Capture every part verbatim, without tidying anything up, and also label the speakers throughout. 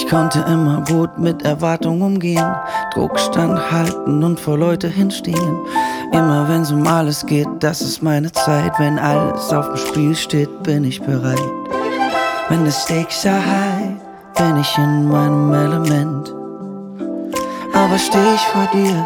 Speaker 1: konnte immer gut mit Erwartungen umgehen, Druck standhalten und vor Leute hinstehen. Immer wenn's um alles geht, das ist meine Zeit. Wenn alles auf dem Spiel steht, bin ich bereit. Wenn the stakes are high, bin ich in meinem Element. Aber steh ich vor dir,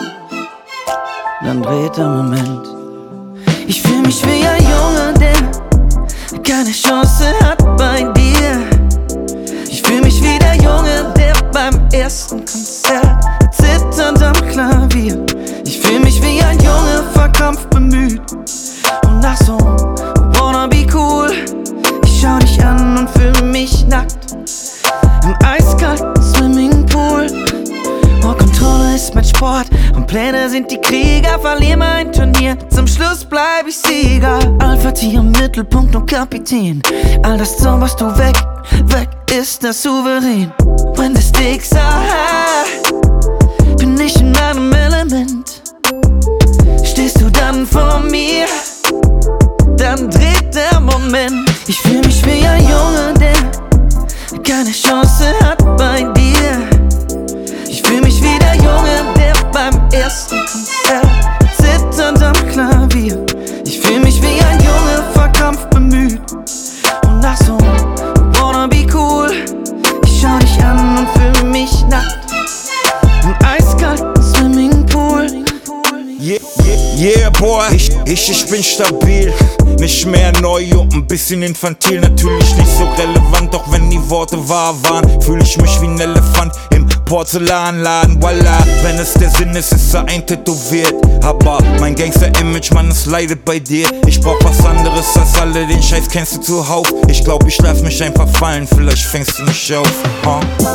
Speaker 1: dann dreht der Moment. Ich fühl mich wie ein Junge, der keine Chance hat bei dir. Ich fühl mich wie der Junge, der beim ersten Konzert zitternd am Klavier. Ich fühl mich wie ein Junge, vor Kampf bemüht und nach so wanna be cool. Ich schau dich an und fühl mich nackt im eiskalten Swimmingpool. Oh, Kontrolle ist mein Sport und Pläne sind die Krieger. Verlier mein Turnier, zum Schluss bleib ich Sieger. Alpha-Tier im Mittelpunkt und Kapitän. All das zauberst du weg, weg ist der Souverän. When the stakes are high, bin ich in meinem Element. Stehst du dann vor mir, dann dreht der Moment. Ich fühl mich wie ein Junge, der keine Chance hat bei dir. Ich fühl mich wie der Junge, der beim ersten Konzert zitternd am Klavier. Ich fühl mich wie ein Junge, vor Kampf bemüht und nach so wanna be cool. Ich schau dich an und fühl mich nackt im eiskalten Swimmingpool.
Speaker 2: Yeah, yeah, yeah, boy, ich, ich, ich bin stabil. Nicht mehr neu und ein bisschen infantil. Natürlich nicht so relevant, doch wenn die Worte wahr waren, fühl ich mich wie ein Elefant im Porzellanladen. Voila, wenn es der Sinn ist, ist er eintätowiert. Aber mein Gangster-Image, Mann, es leidet bei dir. Ich brauch was anderes als alle, den Scheiß kennst du zuhauf. Ich glaub, ich lass mich einfach fallen, vielleicht fängst du mich auf. Huh?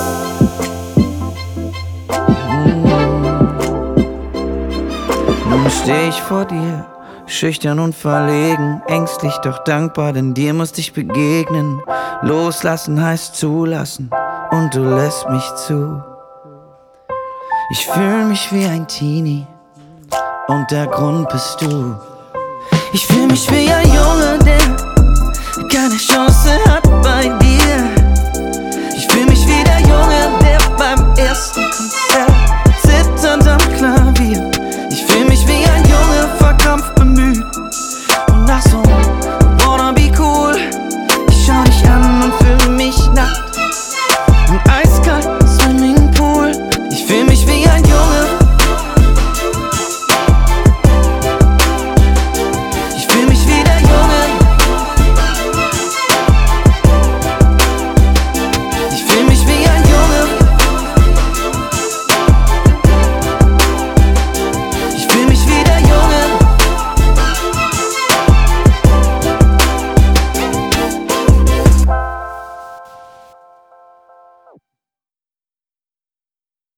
Speaker 1: Nun steh ich vor dir, schüchtern und verlegen, ängstlich doch dankbar, denn dir musste ich begegnen. Loslassen heißt zulassen und du lässt mich zu. Ich fühl mich wie ein Teenie und der Grund bist du. Ich fühl mich wie ein Junge, der keine Chance hat bei dir. Ich fühl mich wie der Junge, der beim ersten Konzert zitternd am Klavier. Ich fühl mich wie ein Junge, vor Kampf bemüht und nach so wanna be cool. Ich schau dich an und fühl mich nackt im eiskalten Swimmingpool. Ich fühl mich wie ein